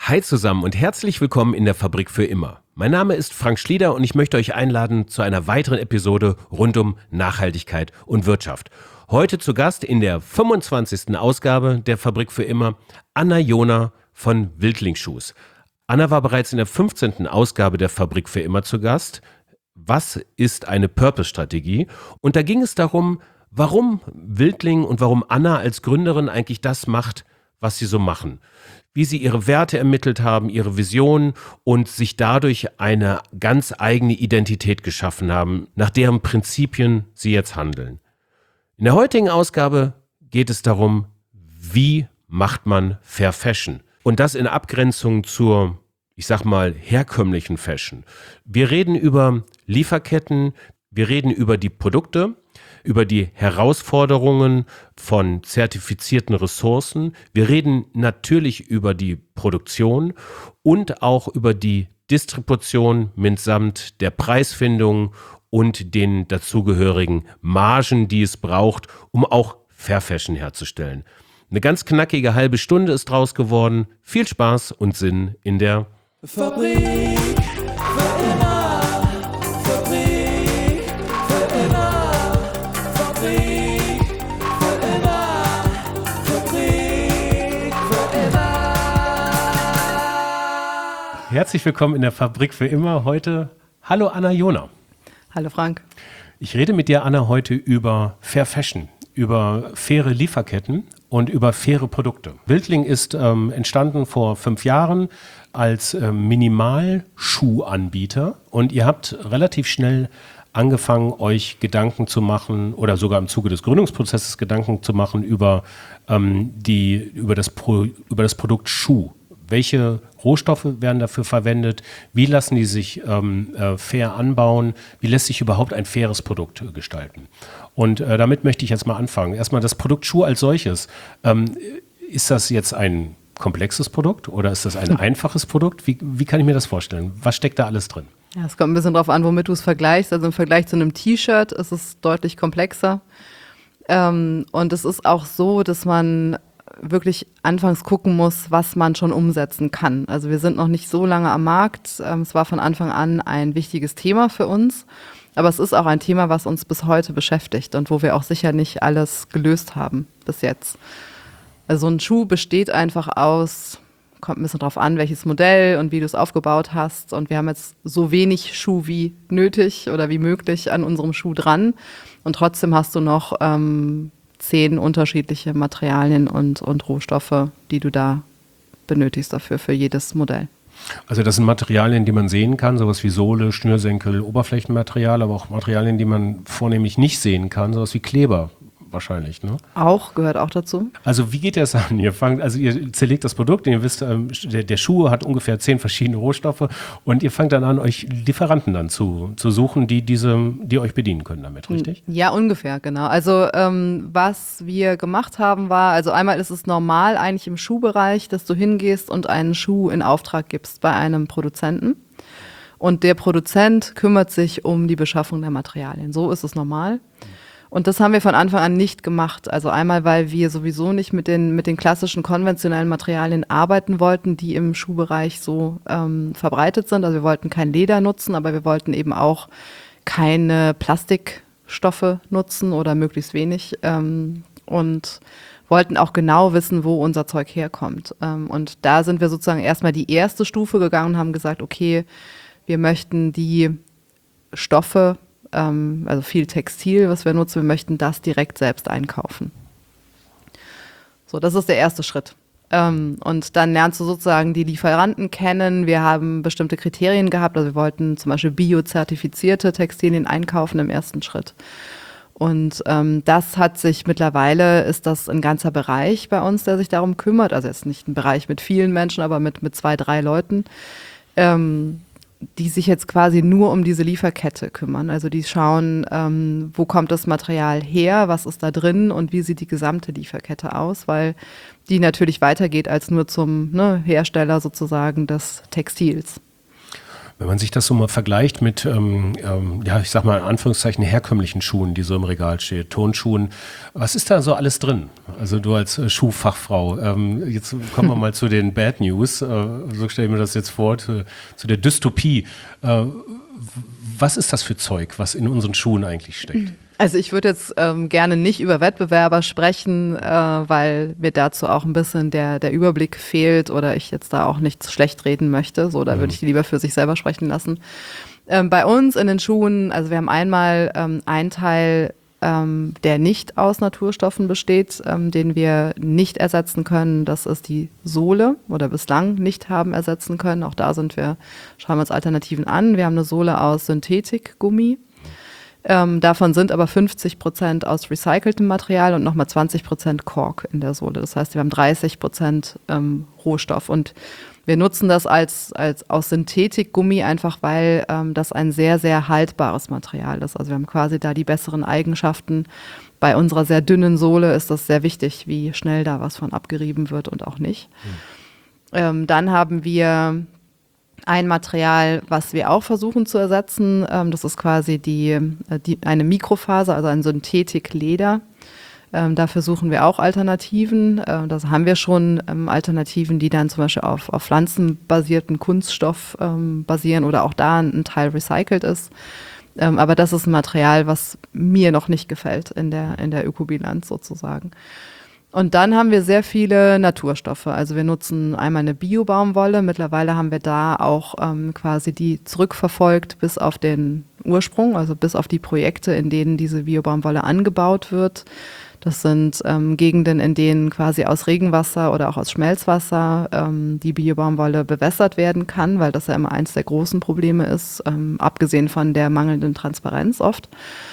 Hi zusammen und herzlich willkommen in der Fabrik für immer. Mein Name ist Frank Schlieder und ich möchte euch einladen zu einer weiteren Episode rund um Nachhaltigkeit und Wirtschaft. Heute zu Gast in der 25. Ausgabe der Fabrik für immer Anna Jona von Wildlingsschuhs. Anna war bereits in der 15. Ausgabe der Fabrik für immer zu Gast. Was ist eine Purpose-Strategie? Und da ging es darum, warum Wildling und warum Anna als Gründerin eigentlich das macht, was sie so machen. Wie sie ihre Werte ermittelt haben, ihre Vision und sich dadurch eine ganz eigene Identität geschaffen haben, nach deren Prinzipien sie jetzt handeln. In der heutigen Ausgabe geht es darum, wie macht man Fair Fashion? Und das in Abgrenzung zur, ich sag mal, herkömmlichen Fashion. Wir reden über Lieferketten, wir reden über die Produkte, über die Herausforderungen von zertifizierten Ressourcen. Wir reden natürlich über die Produktion und auch über die Distribution mitsamt der Preisfindung und den dazugehörigen Margen, die es braucht, um auch Fair Fashion herzustellen. Eine ganz knackige halbe Stunde ist draus geworden. Viel Spaß und Sinn in der Fabrik für immer. Fabrik für immer. Fabrik für immer. Fabrik für immer. Herzlich willkommen in der Fabrik für immer. Heute, hallo Anna Jona. Hallo Frank. Ich rede mit dir, Anna, heute über Fair Fashion, über faire Lieferketten und über faire Produkte. Wildling ist entstanden vor 5 Jahren als Minimalschuhanbieter und ihr habt relativ schnell angefangen, euch Gedanken zu machen oder sogar im Zuge des Gründungsprozesses Gedanken zu machen über das Produkt Schuh. Welche Rohstoffe werden dafür verwendet? Wie lassen die sich fair anbauen? Wie lässt sich überhaupt ein faires Produkt gestalten? Und damit möchte ich jetzt mal anfangen. Erstmal das Produkt Schuh als solches. Ist das jetzt ein komplexes Produkt oder ist das ein einfaches Produkt? Wie kann ich mir das vorstellen? Was steckt da alles drin? Ja, es kommt ein bisschen drauf an, womit du es vergleichst. Also im Vergleich zu einem T-Shirt ist es deutlich komplexer. Und es ist auch so, dass man wirklich anfangs gucken muss, was man schon umsetzen kann. Also wir sind noch nicht so lange am Markt. Es war von Anfang an ein wichtiges Thema für uns. Aber es ist auch ein Thema, was uns bis heute beschäftigt und wo wir auch sicher nicht alles gelöst haben bis jetzt. Also ein Schuh besteht einfach aus, kommt ein bisschen drauf an, welches Modell und wie du es aufgebaut hast. Und wir haben jetzt so wenig Schuh wie nötig oder wie möglich an unserem Schuh dran. Und trotzdem hast du noch 10 unterschiedliche Materialien und Rohstoffe, die du da benötigst dafür, für jedes Modell. Also das sind Materialien, die man sehen kann, sowas wie Sohle, Schnürsenkel, Oberflächenmaterial, aber auch Materialien, die man vornehmlich nicht sehen kann, sowas wie Kleber wahrscheinlich, ne? Gehört auch dazu. Also wie geht das an? Ihr zerlegt das Produkt und ihr wisst, der Schuh hat ungefähr 10 verschiedene Rohstoffe und ihr fangt dann an, euch Lieferanten dann zu suchen, die euch bedienen können damit, richtig? Ja, ungefähr, genau. Also was wir gemacht haben war, also einmal ist es normal eigentlich im Schuhbereich, dass du hingehst und einen Schuh in Auftrag gibst bei einem Produzenten. Und der Produzent kümmert sich um die Beschaffung der Materialien. So ist es normal. Und das haben wir von Anfang an nicht gemacht. Also einmal, weil wir sowieso nicht mit den klassischen konventionellen Materialien arbeiten wollten, die im Schuhbereich so verbreitet sind. Also wir wollten kein Leder nutzen, aber wir wollten eben auch keine Plastikstoffe nutzen oder möglichst wenig. Und wollten auch genau wissen, wo unser Zeug herkommt. Und da sind wir sozusagen erstmal die erste Stufe gegangen und haben gesagt, okay, wir möchten die Stoffe, also viel Textil, was wir nutzen, wir möchten das direkt selbst einkaufen. So, das ist der erste Schritt. Und dann lernst du sozusagen die Lieferanten kennen. Wir haben bestimmte Kriterien gehabt, also wir wollten zum Beispiel biozertifizierte Textilien einkaufen im ersten Schritt. Und das hat sich mittlerweile, ist das ein ganzer Bereich bei uns, der sich darum kümmert. Also jetzt nicht ein Bereich mit vielen Menschen, aber mit 2, 3 Leuten. Die sich jetzt quasi nur um diese Lieferkette kümmern. Also die schauen, wo kommt das Material her, was ist da drin und wie sieht die gesamte Lieferkette aus, weil die natürlich weitergeht als nur zum Hersteller sozusagen des Textils. Wenn man sich das so mal vergleicht mit, ja, ich sag mal in Anführungszeichen herkömmlichen Schuhen, die so im Regal stehen, Turnschuhen, was ist da so alles drin? Also du als Schuhfachfrau, jetzt kommen wir mal zu den Bad News, so stelle ich mir das jetzt vor, zu der Dystopie. Was ist das für Zeug, was in unseren Schuhen eigentlich steckt? Also ich würde jetzt gerne nicht über Wettbewerber sprechen, weil mir dazu auch ein bisschen der Überblick fehlt oder ich jetzt da auch nichts schlecht reden möchte. So, da würde ich die lieber für sich selber sprechen lassen. Bei uns in den Schuhen, also wir haben einmal einen Teil, der nicht aus Naturstoffen besteht, den wir nicht ersetzen können. Das ist die Sohle oder bislang nicht haben ersetzen können. Auch da schauen wir uns Alternativen an. Wir haben eine Sohle aus Synthetikgummi. Davon sind aber 50% aus recyceltem Material und nochmal 20% Kork in der Sohle. Das heißt, wir haben 30% Rohstoff. Und wir nutzen das als aus Synthetikgummi einfach, weil das ein sehr, sehr haltbares Material ist. Also wir haben quasi da die besseren Eigenschaften. Bei unserer sehr dünnen Sohle ist das sehr wichtig, wie schnell da was von abgerieben wird und auch nicht. Dann haben wir ein Material, was wir auch versuchen zu ersetzen, das ist quasi eine Mikrofaser, also ein Synthetikleder. Dafür suchen wir auch Alternativen. Da haben wir schon Alternativen, die dann zum Beispiel auf pflanzenbasierten Kunststoff basieren oder auch da ein Teil recycelt ist. Aber das ist ein Material, was mir noch nicht gefällt in der Ökobilanz sozusagen. Und dann haben wir sehr viele Naturstoffe. Also wir nutzen einmal eine Bio-Baumwolle. Mittlerweile haben wir da auch quasi die zurückverfolgt bis auf den Ursprung, also bis auf die Projekte, in denen diese Bio-Baumwolle angebaut wird. Das sind Gegenden, in denen quasi aus Regenwasser oder auch aus Schmelzwasser die Bio-Baumwolle bewässert werden kann, weil das ja immer eins der großen Probleme ist, abgesehen von der mangelnden Transparenz oft.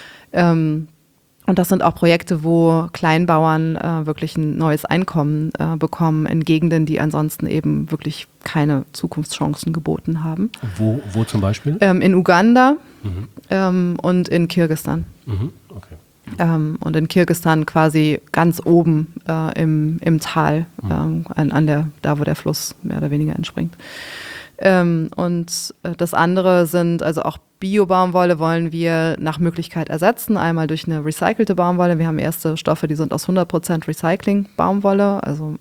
Und das sind auch Projekte, wo Kleinbauern wirklich ein neues Einkommen bekommen in Gegenden, die ansonsten eben wirklich keine Zukunftschancen geboten haben. Wo zum Beispiel? In Uganda und in Kirgisistan. Okay. Und in Kirgisistan quasi ganz oben im Tal, da wo der Fluss mehr oder weniger entspringt. Und das andere sind also auch Bio-Baumwolle wollen wir nach Möglichkeit ersetzen. Einmal durch eine recycelte Baumwolle. Wir haben erste Stoffe, die sind aus 100% Recycling-Baumwolle. Also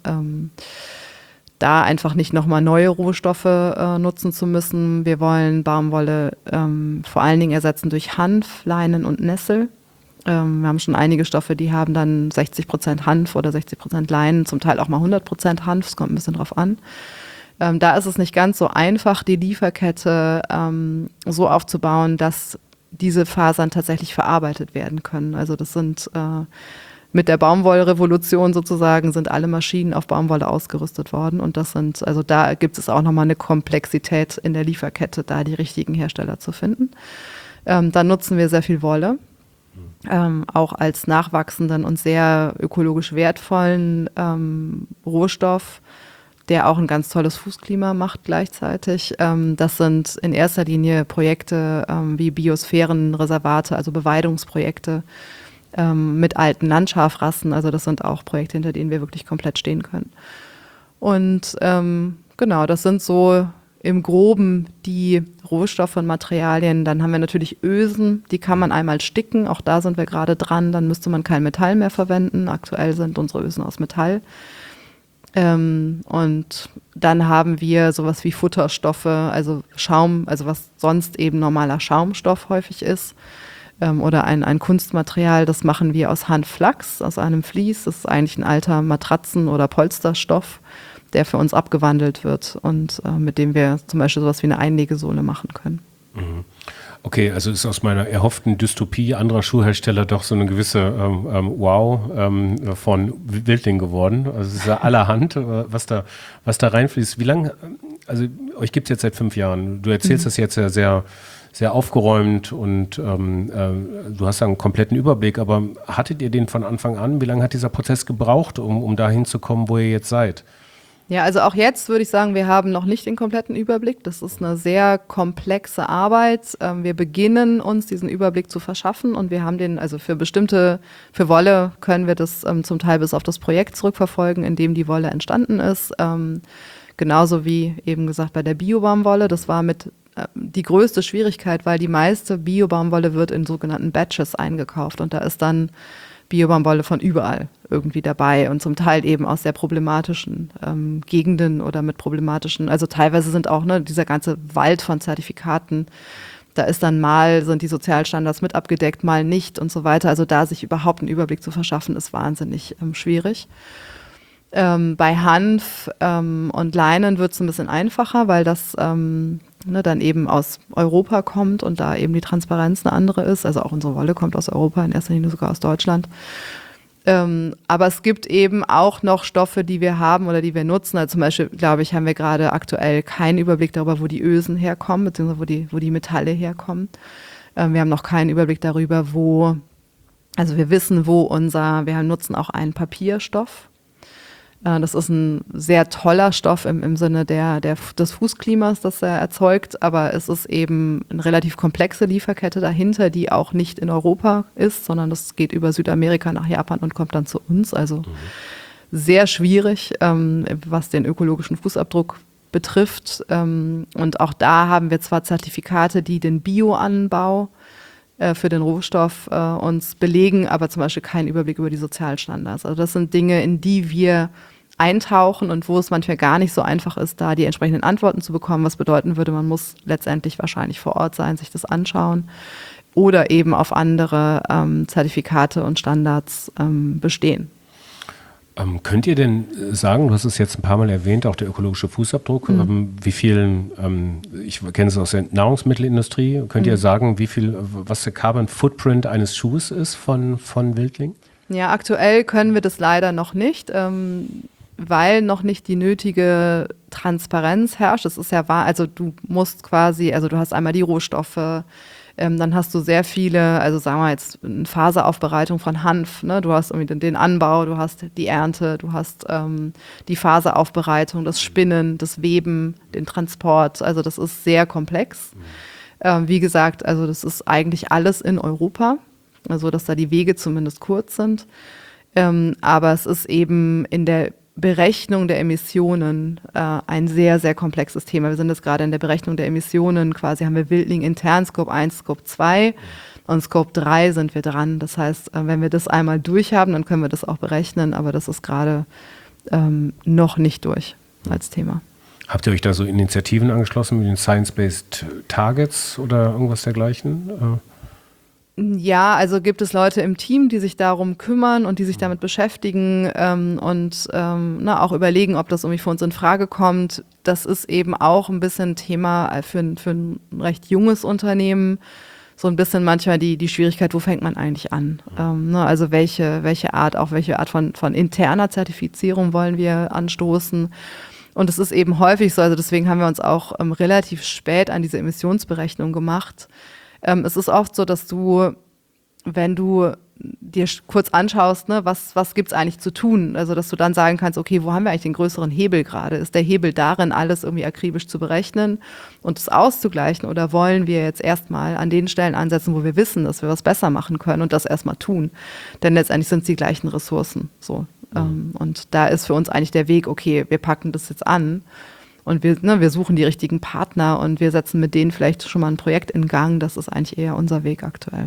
da einfach nicht nochmal neue Rohstoffe nutzen zu müssen. Wir wollen Baumwolle vor allen Dingen ersetzen durch Hanf, Leinen und Nessel. Wir haben schon einige Stoffe, die haben dann 60% Hanf oder 60% Leinen, zum Teil auch mal 100% Hanf. Es kommt ein bisschen drauf an. Da ist es nicht ganz so einfach, die Lieferkette so aufzubauen, dass diese Fasern tatsächlich verarbeitet werden können. Also das sind mit der Baumwollrevolution sozusagen sind alle Maschinen auf Baumwolle ausgerüstet worden. Und also da gibt es auch nochmal eine Komplexität in der Lieferkette, da die richtigen Hersteller zu finden. Dann nutzen wir sehr viel Wolle. Auch als nachwachsenden und sehr ökologisch wertvollen Rohstoff, der auch ein ganz tolles Fußklima macht gleichzeitig. Das sind in erster Linie Projekte wie Biosphärenreservate, also Beweidungsprojekte mit alten Landschafrassen. Also das sind auch Projekte, hinter denen wir wirklich komplett stehen können. Und genau, das sind so im Groben die Rohstoffe und Materialien. Dann haben wir natürlich Ösen, die kann man einmal sticken. Auch da sind wir gerade dran. Dann müsste man kein Metall mehr verwenden. Aktuell sind unsere Ösen aus Metall. Und dann haben wir sowas wie Futterstoffe, also Schaum, also was sonst eben normaler Schaumstoff häufig ist, oder ein Kunstmaterial, das machen wir aus Hanfflachs, aus einem Vlies. Das ist eigentlich ein alter Matratzen- oder Polsterstoff, der für uns abgewandelt wird und mit dem wir zum Beispiel sowas wie eine Einlegesohle machen können. Okay, also ist aus meiner erhofften Dystopie anderer Schuhhersteller doch so eine gewisse von Wildling geworden. Also es ist ja allerhand, was da reinfließt. Wie lange, also euch gibt es jetzt seit 5 Jahren. Du erzählst das jetzt ja sehr, sehr aufgeräumt und du hast da einen kompletten Überblick, aber hattet ihr den von Anfang an? Wie lange hat dieser Prozess gebraucht, um dahin zu kommen, wo ihr jetzt seid? Ja, also auch jetzt würde ich sagen, wir haben noch nicht den kompletten Überblick. Das ist eine sehr komplexe Arbeit. Wir beginnen uns diesen Überblick zu verschaffen und wir haben also für Wolle können wir das zum Teil bis auf das Projekt zurückverfolgen, in dem die Wolle entstanden ist. Genauso wie eben gesagt bei der Bio-Baumwolle. Das war mit die größte Schwierigkeit, weil die meiste Bio-Baumwolle wird in sogenannten Batches eingekauft und da ist dann Bio-Baumwolle von überall irgendwie dabei und zum Teil eben aus sehr problematischen Gegenden oder mit problematischen, also teilweise sind auch dieser ganze Wald von Zertifikaten, da ist dann mal, sind die Sozialstandards mit abgedeckt, mal nicht und so weiter. Also da sich überhaupt einen Überblick zu verschaffen, ist wahnsinnig schwierig. Bei Hanf und Leinen wird es ein bisschen einfacher, weil das dann eben aus Europa kommt und da eben die Transparenz eine andere ist. Also auch unsere Wolle kommt aus Europa, in erster Linie sogar aus Deutschland. Aber es gibt eben auch noch Stoffe, die wir haben oder die wir nutzen. Also zum Beispiel, glaube ich, haben wir gerade aktuell keinen Überblick darüber, wo die Ösen herkommen, beziehungsweise wo die Metalle herkommen. Wir haben noch keinen Überblick darüber, also wir wissen, wir nutzen auch einen Papierstoff. Das ist ein sehr toller Stoff im Sinne des Fußklimas, das er erzeugt, aber es ist eben eine relativ komplexe Lieferkette dahinter, die auch nicht in Europa ist, sondern das geht über Südamerika nach Japan und kommt dann zu uns. Also sehr schwierig, was den ökologischen Fußabdruck betrifft. Und auch da haben wir zwar Zertifikate, die den Bioanbau für den Rohstoff uns belegen, aber zum Beispiel keinen Überblick über die Sozialstandards. Also das sind Dinge, in die wir eintauchen und wo es manchmal gar nicht so einfach ist, da die entsprechenden Antworten zu bekommen, was bedeuten würde, man muss letztendlich wahrscheinlich vor Ort sein, sich das anschauen oder eben auf andere Zertifikate und Standards bestehen. Könnt ihr denn sagen, du hast es jetzt ein paar Mal erwähnt, auch der ökologische Fußabdruck, wie viel, ich kenne es aus der Nahrungsmittelindustrie, könnt ihr sagen, was der Carbon Footprint eines Schuhs ist von Wildling? Ja, aktuell können wir das leider noch nicht, weil noch nicht die nötige Transparenz herrscht. Das ist ja wahr, also du hast einmal die Rohstoffe, dann hast du sehr viele, also sagen wir jetzt eine Faseraufbereitung von Hanf, ne? Du hast irgendwie den Anbau, du hast die Ernte, du hast die Faseraufbereitung, das Spinnen, das Weben, den Transport, also das ist sehr komplex. Wie gesagt, also das ist eigentlich alles in Europa, also dass da die Wege zumindest kurz sind, aber es ist eben in der Berechnung der Emissionen ein sehr, sehr komplexes Thema. Wir sind jetzt gerade in der Berechnung der Emissionen, quasi haben wir Wildling intern, Scope 1, Scope 2 und Scope 3 sind wir dran. Das heißt, wenn wir das einmal durch haben, dann können wir das auch berechnen, aber das ist gerade noch nicht durch als Thema. Habt ihr euch da so Initiativen angeschlossen mit den Science-Based Targets oder irgendwas dergleichen? Ja, also gibt es Leute im Team, die sich darum kümmern und die sich damit beschäftigen und auch überlegen, ob das irgendwie für uns in Frage kommt. Das ist eben auch ein bisschen Thema für ein recht junges Unternehmen. So ein bisschen manchmal die Schwierigkeit, wo fängt man eigentlich an? Also welche Art von interner Zertifizierung wollen wir anstoßen? Und es ist eben häufig so, also deswegen haben wir uns auch relativ spät an diese Emissionsberechnung gemacht. Es ist oft so, dass du, wenn du dir kurz anschaust, ne, was gibt's eigentlich zu tun, also dass du dann sagen kannst, okay, wo haben wir eigentlich den größeren Hebel gerade? Ist der Hebel darin, alles irgendwie akribisch zu berechnen und es auszugleichen oder wollen wir jetzt erstmal an den Stellen ansetzen, wo wir wissen, dass wir was besser machen können und das erstmal tun? Denn letztendlich sind es die gleichen Ressourcen. So. Und da ist für uns eigentlich der Weg, okay, wir packen das jetzt an. Und wir suchen die richtigen Partner und wir setzen mit denen vielleicht schon mal ein Projekt in Gang. Das ist eigentlich eher unser Weg aktuell.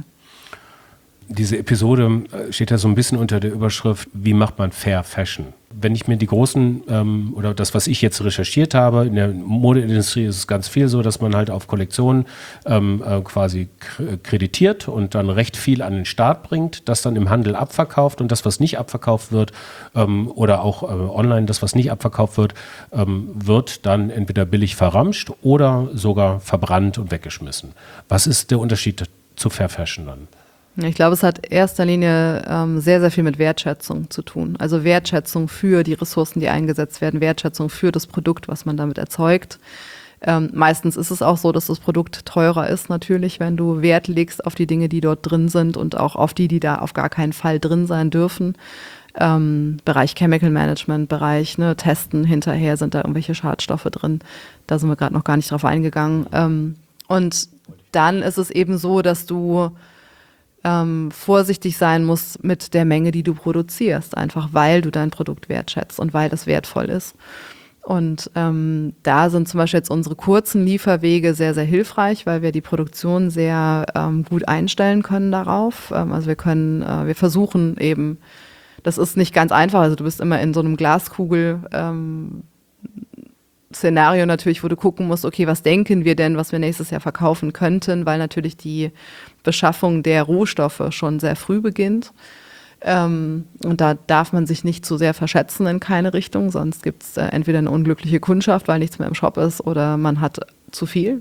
Diese Episode steht ja so ein bisschen unter der Überschrift, wie macht man Fair Fashion? Wenn ich mir die großen, oder das, was ich jetzt recherchiert habe, in der Modeindustrie ist es ganz viel so, dass man halt auf Kollektionen quasi kreditiert und dann recht viel an den Start bringt, das dann im Handel abverkauft und das, was nicht abverkauft wird, oder auch online, das, was nicht abverkauft wird, wird dann entweder billig verramscht oder sogar verbrannt und weggeschmissen. Was ist der Unterschied zu Fair Fashion dann? Ich glaube, es hat in erster Linie sehr, sehr viel mit Wertschätzung zu tun. Also Wertschätzung für die Ressourcen, die eingesetzt werden, Wertschätzung für das Produkt, was man damit erzeugt. Meistens ist es auch so, dass das Produkt teurer ist natürlich, wenn du Wert legst auf die Dinge, die dort drin sind und auch auf die da auf gar keinen Fall drin sein dürfen. Bereich Chemical Management, Bereich Testen, hinterher sind da irgendwelche Schadstoffe drin. Da sind wir gerade noch gar nicht drauf eingegangen. Und dann ist es eben so, dass du vorsichtig sein musst mit der Menge, die du produzierst, einfach weil du dein Produkt wertschätzt und weil das wertvoll ist. Und da sind zum Beispiel jetzt unsere kurzen Lieferwege sehr, sehr hilfreich, weil wir die Produktion sehr gut einstellen können darauf. Also wir versuchen eben, das ist nicht ganz einfach, also du bist immer in so einem Glaskugel-Szenario natürlich, wo du gucken musst, okay, was denken wir denn, was wir nächstes Jahr verkaufen könnten, weil natürlich die Beschaffung der Rohstoffe schon sehr früh beginnt. Und da darf man sich nicht zu sehr verschätzen in keine Richtung, sonst gibt es entweder eine unglückliche Kundschaft, weil nichts mehr im Shop ist, oder man hat zu viel.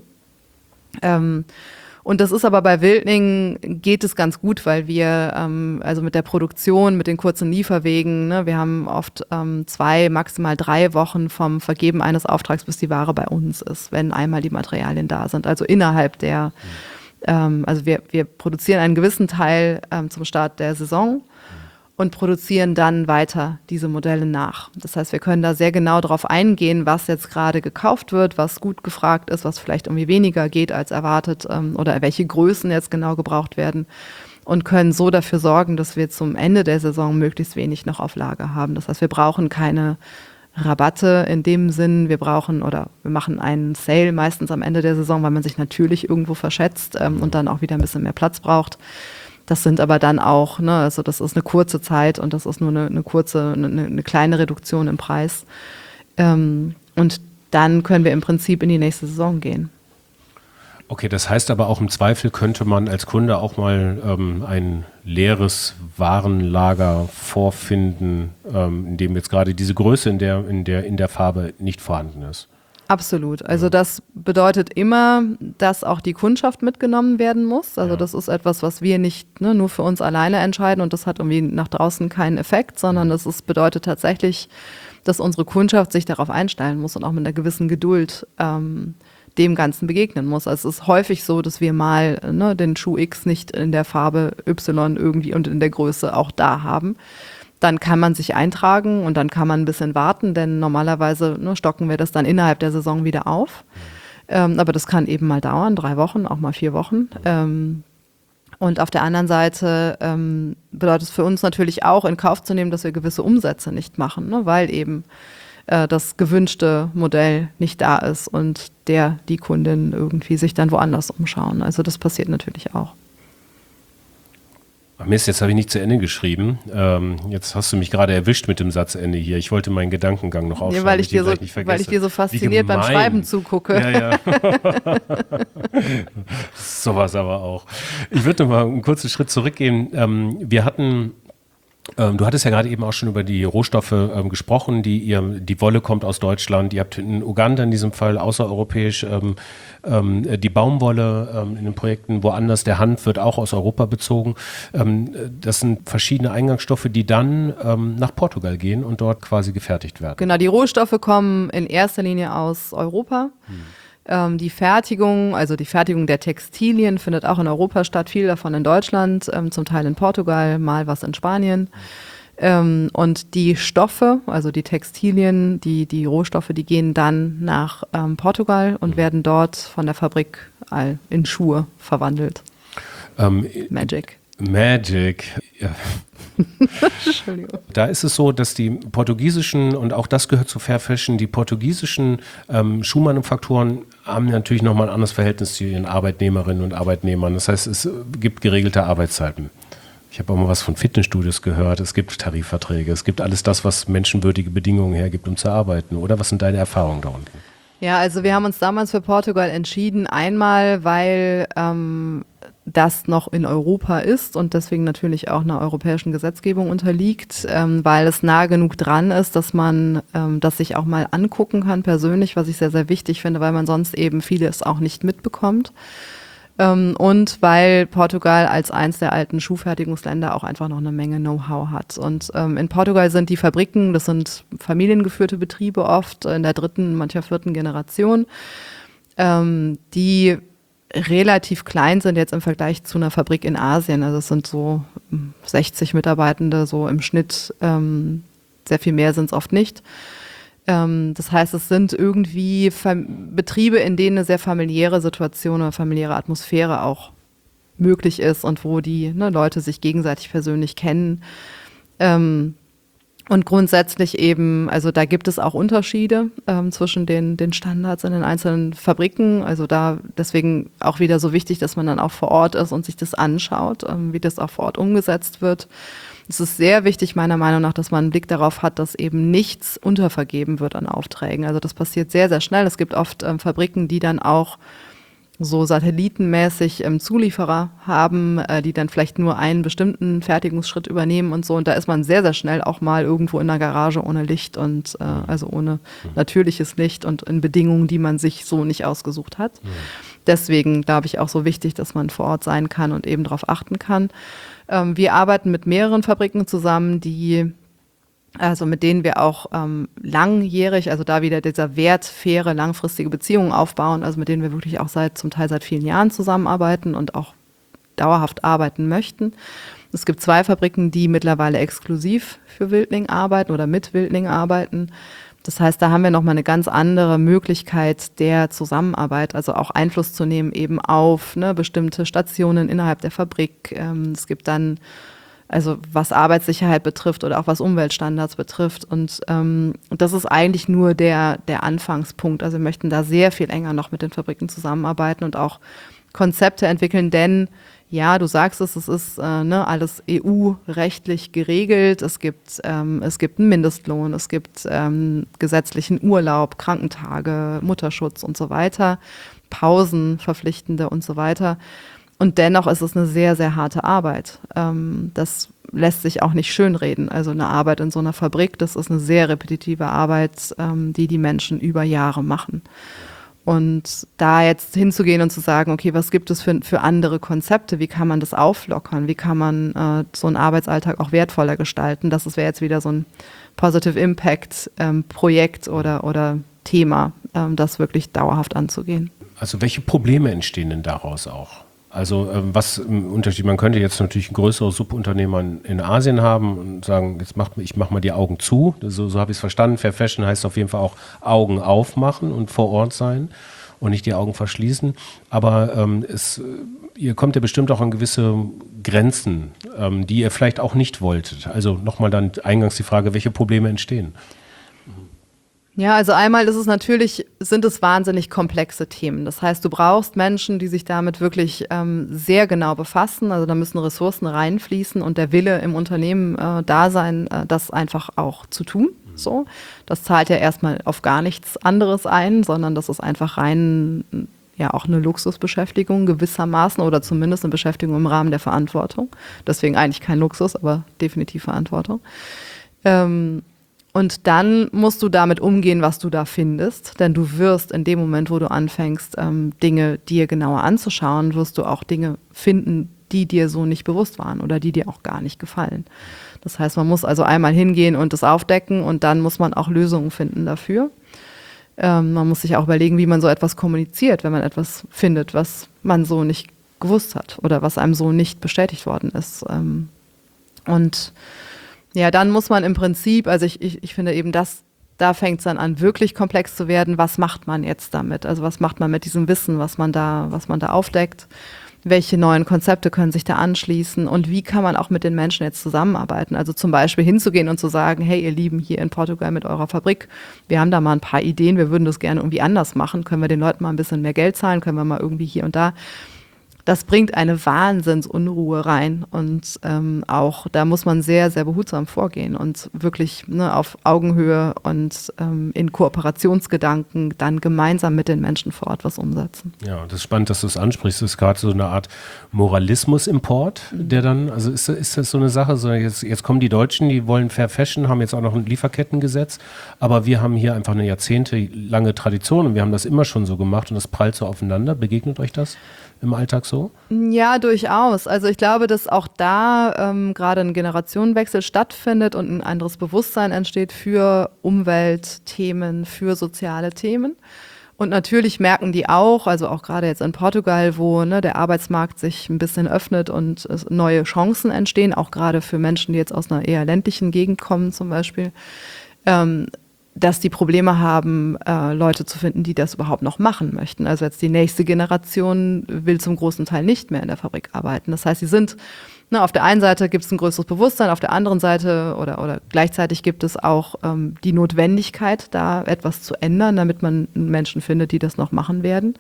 Und das ist aber bei Wildling geht es ganz gut, weil wir also mit der Produktion, mit den kurzen Lieferwegen, ne, wir haben oft 2, maximal 3 Wochen vom Vergeben eines Auftrags, bis die Ware bei uns ist, wenn einmal die Materialien da sind. Also innerhalb der, also wir produzieren einen gewissen Teil zum Start der Saison und produzieren dann weiter diese Modelle nach. Das heißt, wir können da sehr genau darauf eingehen, was jetzt gerade gekauft wird, was gut gefragt ist, was vielleicht irgendwie weniger geht als erwartet oder welche Größen jetzt genau gebraucht werden und können so dafür sorgen, dass wir zum Ende der Saison möglichst wenig noch auf Lager haben. Das heißt, wir brauchen keine Rabatte in dem Sinn, wir machen einen Sale meistens am Ende der Saison, weil man sich natürlich irgendwo verschätzt und dann auch wieder ein bisschen mehr Platz braucht. Das sind aber dann auch, ne, also das ist eine kurze Zeit und das ist nur eine kleine Reduktion im Preis. Und dann können wir im Prinzip in die nächste Saison gehen. Okay, das heißt aber auch im Zweifel könnte man als Kunde auch mal ein leeres Warenlager vorfinden, in dem jetzt gerade diese Größe in der Farbe nicht vorhanden ist. Absolut. Also das bedeutet immer, dass auch die Kundschaft mitgenommen werden muss. Also das ist etwas, was wir nicht nur für uns alleine entscheiden und das hat irgendwie nach draußen keinen Effekt, sondern bedeutet tatsächlich, dass unsere Kundschaft sich darauf einstellen muss und auch mit einer gewissen Geduld dem Ganzen begegnen muss. Also es ist häufig so, dass wir mal den Schuh X nicht in der Farbe Y irgendwie und in der Größe auch da haben. Dann kann man sich eintragen und dann kann man ein bisschen warten, denn normalerweise stocken wir das dann innerhalb der Saison wieder auf. Aber das kann eben mal dauern, 3 Wochen, auch mal 4 Wochen. Und auf der anderen Seite bedeutet es für uns natürlich auch, in Kauf zu nehmen, dass wir gewisse Umsätze nicht machen, ne, weil eben das gewünschte Modell nicht da ist und die Kundin irgendwie sich dann woanders umschauen. Also das passiert natürlich auch. Mist, jetzt habe ich nicht zu Ende geschrieben. Jetzt hast du mich gerade erwischt mit dem Satzende hier. Ich wollte meinen Gedankengang noch aufschreiben, weil ich dir so fasziniert beim Schreiben zugucke. Ja. Sowas aber auch. Ich würde noch mal einen kurzen Schritt zurückgehen. Du hattest ja gerade eben auch schon über die Rohstoffe gesprochen, die Wolle kommt aus Deutschland, ihr habt in Uganda in diesem Fall außereuropäisch die Baumwolle in den Projekten woanders, der Hanf wird auch aus Europa bezogen. Das sind verschiedene Eingangsstoffe, die dann nach Portugal gehen und dort quasi gefertigt werden. Genau, die Rohstoffe kommen in erster Linie aus Europa. Die Fertigung der Textilien findet auch in Europa statt, viel davon in Deutschland, zum Teil in Portugal, mal was in Spanien. Und die Stoffe, also die Textilien, die Rohstoffe, die gehen dann nach Portugal und werden dort von der Fabrik in Schuhe verwandelt. Magic. Ja. Entschuldigung. Da ist es so, dass die portugiesischen, und auch das gehört zu Fair Fashion, die portugiesischen Schuhmanufakturen haben natürlich nochmal ein anderes Verhältnis zu ihren Arbeitnehmerinnen und Arbeitnehmern. Das heißt, es gibt geregelte Arbeitszeiten. Ich habe auch mal was von Fitnessstudios gehört. Es gibt Tarifverträge. Es gibt alles das, was menschenwürdige Bedingungen hergibt, um zu arbeiten. Oder was sind deine Erfahrungen da unten? Ja, also wir haben uns damals für Portugal entschieden. Einmal, weil das noch in Europa ist und deswegen natürlich auch einer europäischen Gesetzgebung unterliegt, weil es nah genug dran ist, dass man das sich auch mal angucken kann persönlich, was ich sehr, sehr wichtig finde, weil man sonst eben vieles auch nicht mitbekommt. Und weil Portugal als eins der alten Schuhfertigungsländer auch einfach noch eine Menge Know-how hat. Und in Portugal sind die Fabriken, das sind familiengeführte Betriebe oft, in der 3., mancher 4. Generation, die relativ klein sind jetzt im Vergleich zu einer Fabrik in Asien. Also es sind so 60 Mitarbeitende, so im Schnitt, sehr viel mehr sind es oft nicht. Das heißt, es sind irgendwie Betriebe, in denen eine sehr familiäre Situation oder familiäre Atmosphäre auch möglich ist und wo die Leute sich gegenseitig persönlich kennen. Und grundsätzlich eben, also da gibt es auch Unterschiede zwischen den Standards in den einzelnen Fabriken. Also da deswegen auch wieder so wichtig, dass man dann auch vor Ort ist und sich das anschaut, wie das auch vor Ort umgesetzt wird. Es ist sehr wichtig, meiner Meinung nach, dass man einen Blick darauf hat, dass eben nichts untervergeben wird an Aufträgen. Also das passiert sehr, sehr schnell. Es gibt oft Fabriken, die dann auch so satellitenmäßig Zulieferer haben, die dann vielleicht nur einen bestimmten Fertigungsschritt übernehmen und so. Und da ist man sehr, sehr schnell auch mal irgendwo in der Garage ohne Licht und also ohne natürliches Licht und in Bedingungen, die man sich so nicht ausgesucht hat. Deswegen glaube ich auch so wichtig, dass man vor Ort sein kann und eben darauf achten kann. Wir arbeiten mit mehreren Fabriken zusammen, also mit denen wir auch langjährig, also da wieder dieser Wert, faire, langfristige Beziehungen aufbauen, also mit denen wir wirklich auch zum Teil seit vielen Jahren zusammenarbeiten und auch dauerhaft arbeiten möchten. Es gibt 2 Fabriken, die mittlerweile exklusiv für Wildling arbeiten oder mit Wildling arbeiten. Das heißt, da haben wir nochmal eine ganz andere Möglichkeit der Zusammenarbeit, also auch Einfluss zu nehmen eben auf bestimmte Stationen innerhalb der Fabrik. Es gibt dann, also was Arbeitssicherheit betrifft oder auch was Umweltstandards betrifft. Und das ist eigentlich nur der Anfangspunkt. Also wir möchten da sehr viel enger noch mit den Fabriken zusammenarbeiten und auch Konzepte entwickeln, denn ja, du sagst es ist alles EU-rechtlich geregelt. Es gibt einen Mindestlohn, es gibt gesetzlichen Urlaub, Krankentage, Mutterschutz und so weiter, Pausen, verpflichtende und so weiter. Und dennoch ist es eine sehr, sehr harte Arbeit. Das lässt sich auch nicht schönreden. Also eine Arbeit in so einer Fabrik, das ist eine sehr repetitive Arbeit, die Menschen über Jahre machen. Und da jetzt hinzugehen und zu sagen, okay, was gibt es für andere Konzepte? Wie kann man das auflockern? Wie kann man so einen Arbeitsalltag auch wertvoller gestalten? Das wäre jetzt wieder so ein Positive Impact Projekt oder Thema, das wirklich dauerhaft anzugehen. Also welche Probleme entstehen denn daraus auch? Also was im Unterschied, man könnte jetzt natürlich ein größeres Subunternehmen in Asien haben und sagen, ich mach mal die Augen zu. So habe ich es verstanden. Fair Fashion heißt auf jeden Fall auch Augen aufmachen und vor Ort sein und nicht die Augen verschließen. Aber ihr kommt ja bestimmt auch an gewisse Grenzen, die ihr vielleicht auch nicht wolltet. Also nochmal dann eingangs die Frage, welche Probleme entstehen? Ja, also einmal sind es wahnsinnig komplexe Themen. Das heißt, du brauchst Menschen, die sich damit wirklich sehr genau befassen. Also da müssen Ressourcen reinfließen und der Wille im Unternehmen da sein, das einfach auch zu tun. So, das zahlt ja erstmal auf gar nichts anderes ein, sondern das ist einfach rein ja auch eine Luxusbeschäftigung gewissermaßen oder zumindest eine Beschäftigung im Rahmen der Verantwortung. Deswegen eigentlich kein Luxus, aber definitiv Verantwortung. Und dann musst du damit umgehen, was du da findest, denn du wirst in dem Moment, wo du anfängst, Dinge dir genauer anzuschauen, wirst du auch Dinge finden, die dir so nicht bewusst waren oder die dir auch gar nicht gefallen. Das heißt, man muss also einmal hingehen und das aufdecken und dann muss man auch Lösungen finden dafür. Man muss sich auch überlegen, wie man so etwas kommuniziert, wenn man etwas findet, was man so nicht gewusst hat oder was einem so nicht bestätigt worden ist. Und ja, dann muss man im Prinzip, also ich finde eben, da fängt es dann an, wirklich komplex zu werden. Was macht man jetzt damit? Also was macht man mit diesem Wissen, was man da aufdeckt? Welche neuen Konzepte können sich da anschließen? Und wie kann man auch mit den Menschen jetzt zusammenarbeiten? Also zum Beispiel hinzugehen und zu sagen, hey, ihr Lieben, hier in Portugal mit eurer Fabrik, wir haben da mal ein paar Ideen, wir würden das gerne irgendwie anders machen. Können wir den Leuten mal ein bisschen mehr Geld zahlen? Können wir mal irgendwie hier und da? Das bringt eine Wahnsinnsunruhe rein und auch da muss man sehr, sehr behutsam vorgehen und wirklich auf Augenhöhe und in Kooperationsgedanken dann gemeinsam mit den Menschen vor Ort was umsetzen. Ja, das ist spannend, dass du es ansprichst. Das ist gerade so eine Art Moralismus-Import, der dann, also ist das so eine Sache, so jetzt kommen die Deutschen, die wollen Fair Fashion, haben jetzt auch noch ein Lieferkettengesetz, aber wir haben hier einfach eine jahrzehntelange Tradition und wir haben das immer schon so gemacht und das prallt so aufeinander. Begegnet euch das im Alltag so? Ja, durchaus. Also ich glaube, dass auch da gerade ein Generationenwechsel stattfindet und ein anderes Bewusstsein entsteht für Umweltthemen, für soziale Themen. Und natürlich merken die auch, also auch gerade jetzt in Portugal, wo der Arbeitsmarkt sich ein bisschen öffnet und neue Chancen entstehen, auch gerade für Menschen, die jetzt aus einer eher ländlichen Gegend kommen zum Beispiel, dass die Probleme haben, Leute zu finden, die das überhaupt noch machen möchten. Also jetzt die nächste Generation will zum großen Teil nicht mehr in der Fabrik arbeiten. Das heißt, sie sind, auf der einen Seite gibt es ein größeres Bewusstsein, auf der anderen Seite oder gleichzeitig gibt es auch die Notwendigkeit, da etwas zu ändern, damit man Menschen findet, die das noch machen werden.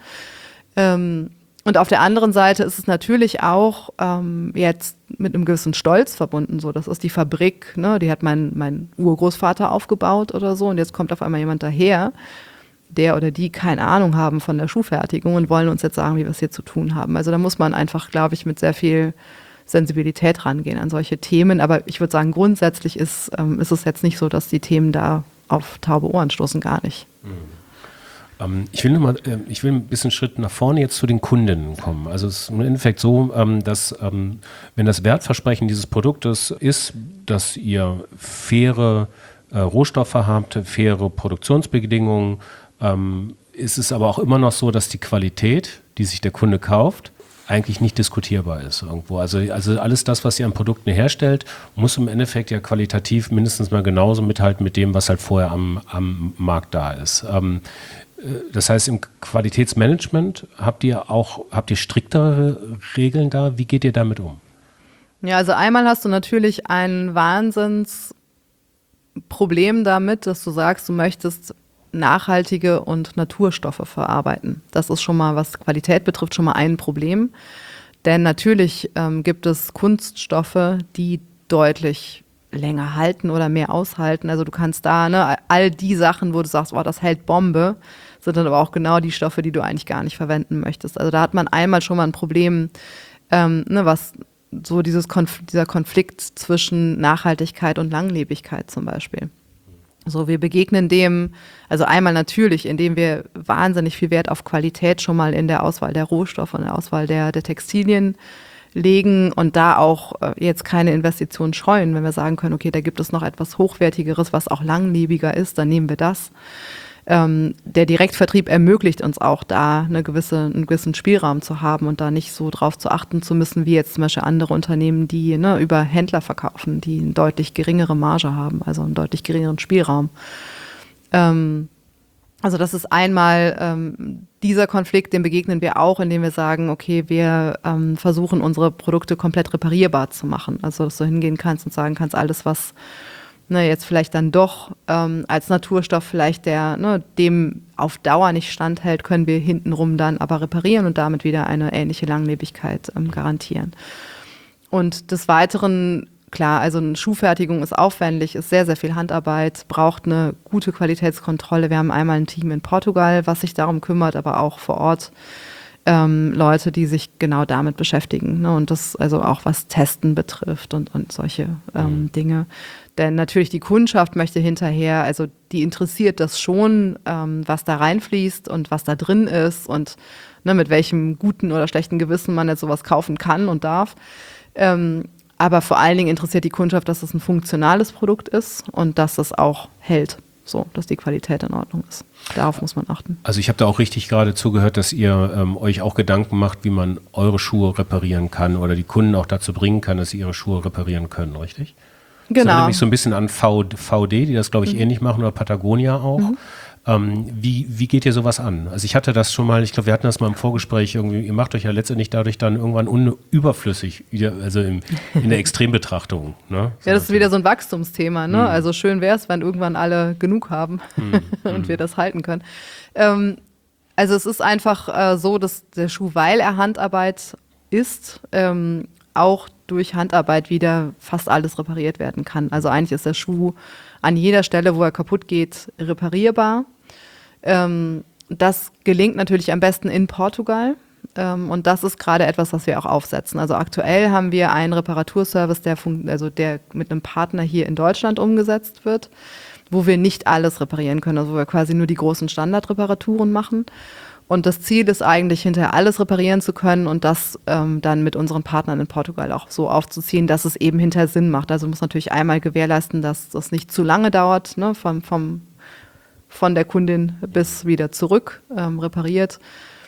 Und auf der anderen Seite ist es natürlich auch jetzt mit einem gewissen Stolz verbunden. So, das ist die Fabrik, ne? Die hat mein Urgroßvater aufgebaut oder so. Und jetzt kommt auf einmal jemand daher, der oder die keine Ahnung haben von der Schuhfertigung und wollen uns jetzt sagen, wie wir es hier zu tun haben. Also da muss man einfach, glaube ich, mit sehr viel Sensibilität rangehen an solche Themen. Aber ich würde sagen, grundsätzlich ist es jetzt nicht so, dass die Themen da auf taube Ohren stoßen, gar nicht. Ich will ein bisschen Schritt nach vorne jetzt zu den Kundinnen kommen. Also es ist im Endeffekt so, dass wenn das Wertversprechen dieses Produktes ist, dass ihr faire Rohstoffe habt, faire Produktionsbedingungen, ist es aber auch immer noch so, dass die Qualität, die sich der Kunde kauft, eigentlich nicht diskutierbar ist irgendwo. Also alles das, was ihr an Produkten herstellt, muss im Endeffekt ja qualitativ mindestens mal genauso mithalten mit dem, was halt vorher am Markt da ist. Das heißt, im Qualitätsmanagement habt ihr striktere Regeln da? Wie geht ihr damit um? Ja, also einmal hast du natürlich ein Wahnsinnsproblem damit, dass du sagst, du möchtest nachhaltige und Naturstoffe verarbeiten. Das ist schon mal, was Qualität betrifft, schon mal ein Problem. Denn natürlich gibt es Kunststoffe, die deutlich länger halten oder mehr aushalten. Also du kannst da, all die Sachen, wo du sagst, oh, das hält Bombe, sind dann aber auch genau die Stoffe, die du eigentlich gar nicht verwenden möchtest. Also da hat man einmal schon mal ein Problem, was so dieser Konflikt zwischen Nachhaltigkeit und Langlebigkeit zum Beispiel. So, wir begegnen dem, also einmal natürlich, indem wir wahnsinnig viel Wert auf Qualität schon mal in der Auswahl der Rohstoffe und der Auswahl der Textilien legen und da auch jetzt keine Investitionen scheuen, wenn wir sagen können, okay, da gibt es noch etwas Hochwertigeres, was auch langlebiger ist, dann nehmen wir das. Der Direktvertrieb ermöglicht uns auch da einen gewissen Spielraum zu haben und da nicht so drauf zu achten zu müssen, wie jetzt zum Beispiel andere Unternehmen, die über Händler verkaufen, die eine deutlich geringere Marge haben, also einen deutlich geringeren Spielraum. Also das ist einmal dieser Konflikt, dem begegnen wir auch, indem wir sagen, okay, wir versuchen unsere Produkte komplett reparierbar zu machen. Also dass du hingehen kannst und sagen kannst, alles was jetzt vielleicht dann doch als Naturstoff vielleicht dem auf Dauer nicht standhält, können wir hintenrum dann aber reparieren und damit wieder eine ähnliche Langlebigkeit garantieren. Und des Weiteren, klar, also eine Schuhfertigung ist aufwendig, ist sehr, sehr viel Handarbeit, braucht eine gute Qualitätskontrolle. Wir haben einmal ein Team in Portugal, was sich darum kümmert, aber auch vor Ort Leute, die sich genau damit beschäftigen. Ne? Und das also auch was Testen betrifft und solche Dinge. Denn natürlich die Kundschaft möchte hinterher, also die interessiert das schon, was da reinfließt und was da drin ist und mit welchem guten oder schlechten Gewissen man jetzt sowas kaufen kann und darf. Aber vor allen Dingen interessiert die Kundschaft, dass es ein funktionales Produkt ist und dass es auch hält. So, dass die Qualität in Ordnung ist. Darauf muss man achten. Also ich habe da auch richtig gerade zugehört, dass ihr euch auch Gedanken macht, wie man eure Schuhe reparieren kann oder die Kunden auch dazu bringen kann, dass sie ihre Schuhe reparieren können, richtig? Genau. Das erinnert mich so ein bisschen an VD, die das, glaube ich, ähnlich machen, oder Patagonia auch. Wie geht ihr sowas an? Also ich hatte das schon mal, ich glaube, wir hatten das mal im Vorgespräch, irgendwie, ihr macht euch ja letztendlich dadurch dann irgendwann überflüssig, also in der Extrembetrachtung. Ne? Ja, das ist wieder so ein Wachstumsthema. Ne? Also schön wäre es, wenn irgendwann alle genug haben und wir das halten können. Also es ist einfach so, dass der Schuh, weil er Handarbeit ist, auch durch Handarbeit wieder fast alles repariert werden kann. Also eigentlich ist der Schuh an jeder Stelle, wo er kaputt geht, reparierbar. Das gelingt natürlich am besten in Portugal. Und das ist gerade etwas, was wir auch aufsetzen. Also aktuell haben wir einen Reparaturservice, der mit einem Partner hier in Deutschland umgesetzt wird, wo wir nicht alles reparieren können, also wo wir quasi nur die großen Standardreparaturen machen. Und das Ziel ist eigentlich, hinterher alles reparieren zu können und das dann mit unseren Partnern in Portugal auch so aufzuziehen, dass es eben hinterher Sinn macht. Also muss natürlich einmal gewährleisten, dass das nicht zu lange dauert, ne, von der Kundin bis wieder zurück repariert.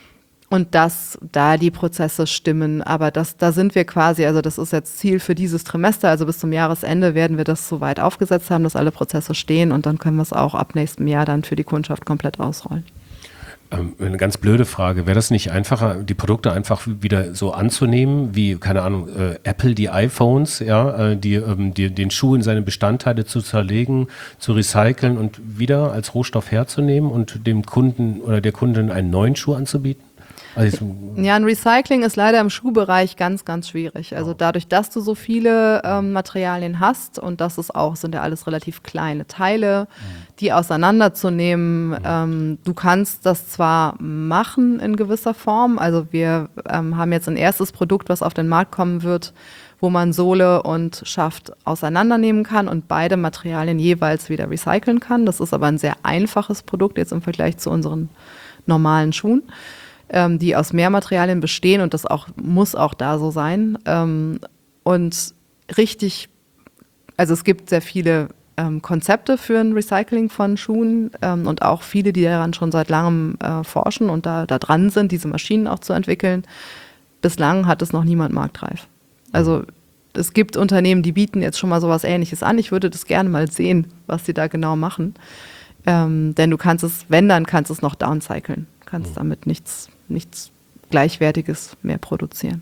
Und dass da die Prozesse stimmen, aber da sind wir quasi, also das ist jetzt Ziel für dieses Trimester, also bis zum Jahresende werden wir das so weit aufgesetzt haben, dass alle Prozesse stehen und dann können wir es auch ab nächstem Jahr dann für die Kundschaft komplett ausrollen. Eine ganz blöde Frage. Wäre das nicht einfacher, die Produkte einfach wieder so anzunehmen, wie, keine Ahnung, Apple, die iPhones, ja, den Schuh in seine Bestandteile zu zerlegen, zu recyceln und wieder als Rohstoff herzunehmen und dem Kunden oder der Kundin einen neuen Schuh anzubieten? Also, ja, ein Recycling ist leider im Schuhbereich ganz, ganz schwierig. Also dadurch, dass du so viele Materialien hast und das sind ja alles relativ kleine Teile, die auseinanderzunehmen. Du kannst das zwar machen in gewisser Form. Also wir haben jetzt ein erstes Produkt, was auf den Markt kommen wird, wo man Sohle und Schaft auseinandernehmen kann und beide Materialien jeweils wieder recyceln kann. Das ist aber ein sehr einfaches Produkt jetzt im Vergleich zu unseren normalen Schuhen, die aus mehr Materialien bestehen und das muss auch da so sein. Und also es gibt sehr viele Konzepte für ein Recycling von Schuhen und auch viele, die daran schon seit langem forschen und da dran sind, diese Maschinen auch zu entwickeln. Bislang hat es noch niemand marktreif. Also es gibt Unternehmen, die bieten jetzt schon mal sowas Ähnliches an. Ich würde das gerne mal sehen, was sie da genau machen. Denn du kannst es, wenn, dann kannst du es noch downcyclen. Du kannst damit nichts Gleichwertiges mehr produzieren.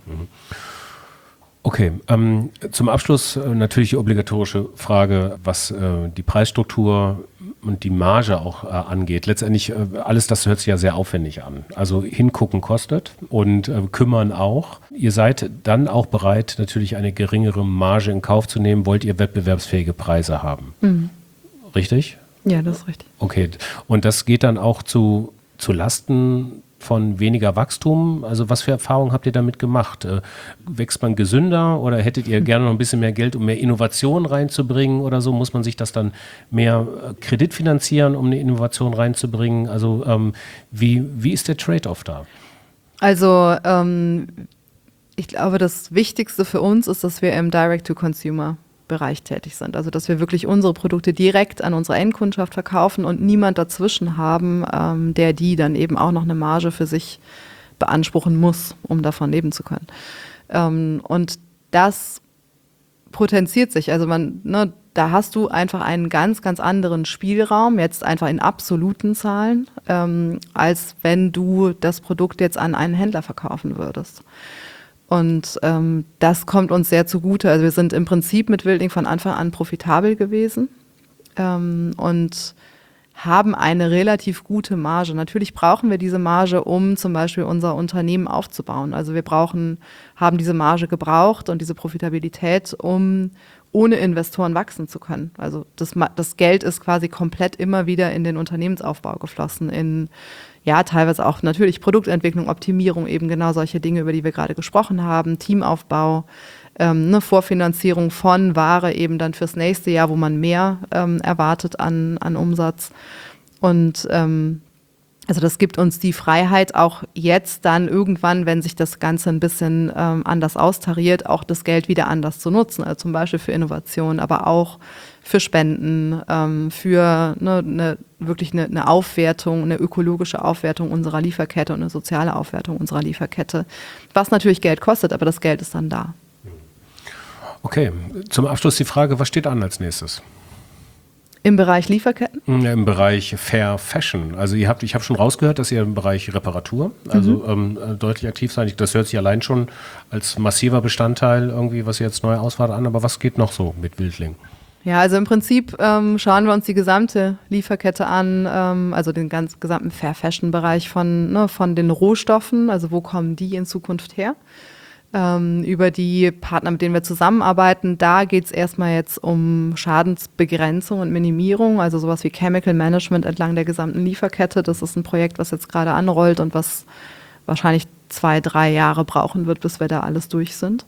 Okay, zum Abschluss natürlich die obligatorische Frage, was die Preisstruktur und die Marge auch angeht. Letztendlich alles das hört sich ja sehr aufwendig an. Also hingucken kostet und kümmern auch. Ihr seid dann auch bereit, natürlich eine geringere Marge in Kauf zu nehmen, wollt ihr wettbewerbsfähige Preise haben. Richtig? Ja, das ist richtig. Okay, und das geht dann auch zu Lasten von weniger Wachstum? Also was für Erfahrungen habt ihr damit gemacht? Wächst man gesünder oder hättet ihr gerne noch ein bisschen mehr Geld, um mehr Innovation reinzubringen oder so? Muss man sich das dann mehr Kredit finanzieren, um eine Innovation reinzubringen? Also wie ist der Trade-off da? Also ich glaube, das Wichtigste für uns ist, dass wir im Direct-to-Consumer-Bereich tätig sind. Also dass wir wirklich unsere Produkte direkt an unsere Endkundschaft verkaufen und niemand dazwischen haben, der die dann eben auch noch eine Marge für sich beanspruchen muss, um davon leben zu können. Und das potenziert sich. Also da hast du einfach einen ganz, ganz anderen Spielraum, jetzt einfach in absoluten Zahlen, als wenn du das Produkt jetzt an einen Händler verkaufen würdest. Und das kommt uns sehr zugute. Also wir sind im Prinzip mit Wildling von Anfang an profitabel gewesen und haben eine relativ gute Marge. Natürlich brauchen wir diese Marge, um zum Beispiel unser Unternehmen aufzubauen. Also wir haben diese Marge gebraucht und diese Profitabilität, um ohne Investoren wachsen zu können. Also das Geld ist quasi komplett immer wieder in den Unternehmensaufbau geflossen, in teilweise auch natürlich Produktentwicklung, Optimierung, eben genau solche Dinge, über die wir gerade gesprochen haben, Teamaufbau, eine Vorfinanzierung von Ware eben dann fürs nächste Jahr, wo man mehr erwartet an Umsatz. Und also das gibt uns die Freiheit, auch jetzt dann irgendwann, wenn sich das Ganze ein bisschen anders austariert, auch das Geld wieder anders zu nutzen. Also zum Beispiel für Innovation, aber auch für Spenden, für wirklich eine Aufwertung, eine ökologische Aufwertung unserer Lieferkette und eine soziale Aufwertung unserer Lieferkette. Was natürlich Geld kostet, aber das Geld ist dann da. Okay, zum Abschluss die Frage, was steht an als nächstes? Im Bereich Lieferketten? Im Bereich Fair Fashion. Also ich habe schon rausgehört, dass ihr im Bereich Reparatur deutlich aktiv seid. Das hört sich allein schon als massiver Bestandteil irgendwie, was ihr jetzt neu auswahlt, an. Aber was geht noch so mit Wildling? Ja, also im Prinzip schauen wir uns die gesamte Lieferkette an, also den gesamten Fair Fashion Bereich von den Rohstoffen, also wo kommen die in Zukunft her? Über die Partner, mit denen wir zusammenarbeiten, da geht es erstmal jetzt um Schadensbegrenzung und Minimierung, also sowas wie Chemical Management entlang der gesamten Lieferkette. Das ist ein Projekt, was jetzt gerade anrollt und was wahrscheinlich 2-3 Jahre brauchen wird, bis wir da alles durch sind.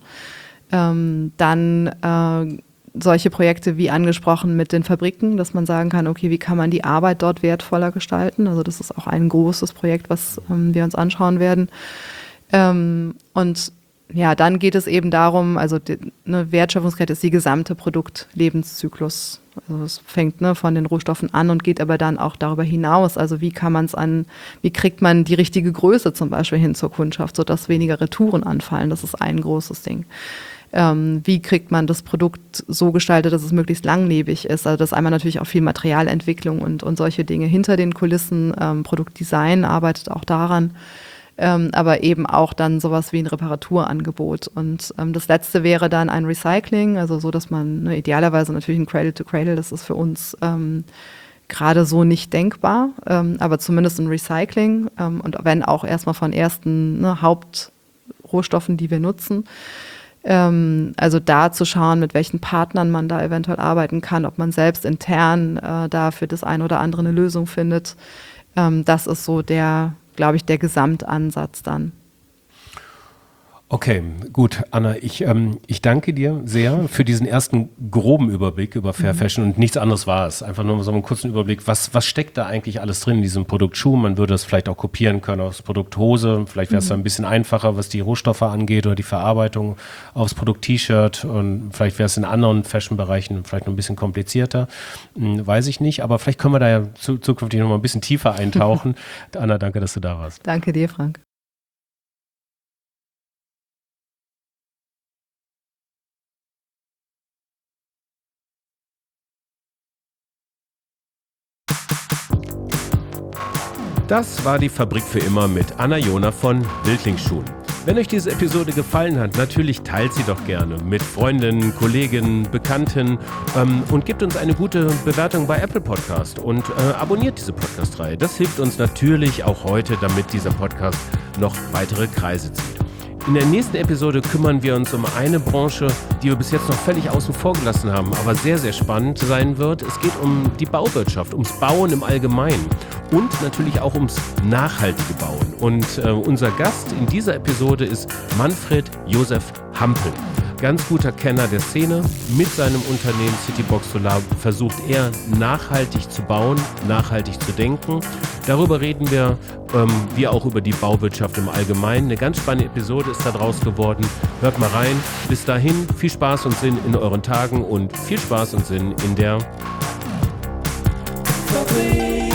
Dann solche Projekte wie angesprochen mit den Fabriken, dass man sagen kann, okay, wie kann man die Arbeit dort wertvoller gestalten? Also das ist auch ein großes Projekt, was wir uns anschauen werden. Und ja, dann geht es eben darum, also eine Wertschöpfungskette ist die gesamte Produktlebenszyklus Also es fängt von den Rohstoffen an und geht aber dann auch darüber hinaus. Also wie kriegt man die richtige Größe zum Beispiel hin zur Kundschaft, sodass weniger Retouren anfallen? Das ist ein großes Ding. Wie kriegt man das Produkt so gestaltet, dass es möglichst langlebig ist? Also das ist einmal natürlich auch viel Materialentwicklung und solche Dinge hinter den Kulissen. Produktdesign arbeitet auch daran. Aber eben auch dann sowas wie ein Reparaturangebot. Und das letzte wäre dann ein Recycling, also so, dass man idealerweise natürlich ein Cradle-to-Cradle, das ist für uns gerade so nicht denkbar, aber zumindest ein Recycling und wenn auch erstmal von ersten Hauptrohstoffen, die wir nutzen. Also da zu schauen, mit welchen Partnern man da eventuell arbeiten kann, ob man selbst intern da für das eine oder andere eine Lösung findet. Das ist so der Gesamtansatz dann. Okay, gut, Anna, ich danke dir sehr für diesen ersten groben Überblick über Fair Fashion und nichts anderes war es. Einfach nur so einen kurzen Überblick, was steckt da eigentlich alles drin in diesem Produkt Schuh? Man würde das vielleicht auch kopieren können aufs Produkt Hose. Vielleicht wäre es dann ein bisschen einfacher, was die Rohstoffe angeht oder die Verarbeitung aufs Produkt T-Shirt und vielleicht wäre es in anderen Fashion-Bereichen vielleicht noch ein bisschen komplizierter. Weiß ich nicht, aber vielleicht können wir da ja zukünftig noch mal ein bisschen tiefer eintauchen. Anna, danke, dass du da warst. Danke dir, Frank. Das war die Fabrik für immer mit Anna Jona von Wildlingsschuhen. Wenn euch diese Episode gefallen hat, natürlich teilt sie doch gerne mit Freundinnen, Kollegen, Bekannten und gebt uns eine gute Bewertung bei Apple Podcast und abonniert diese Podcast-Reihe. Das hilft uns natürlich auch heute, damit dieser Podcast noch weitere Kreise zieht. In der nächsten Episode kümmern wir uns um eine Branche, die wir bis jetzt noch völlig außen vor gelassen haben, aber sehr, sehr spannend sein wird. Es geht um die Bauwirtschaft, ums Bauen im Allgemeinen und natürlich auch ums nachhaltige Bauen. Und unser Gast in dieser Episode ist Manfred Josef Hampel. Ganz guter Kenner der Szene. Mit seinem Unternehmen Citybox Solar versucht er nachhaltig zu bauen, nachhaltig zu denken. Darüber reden wir, wie auch über die Bauwirtschaft im Allgemeinen. Eine ganz spannende Episode ist da draus geworden. Hört mal rein. Bis dahin, viel Spaß und Sinn in euren Tagen und viel Spaß und Sinn in der Fabrik.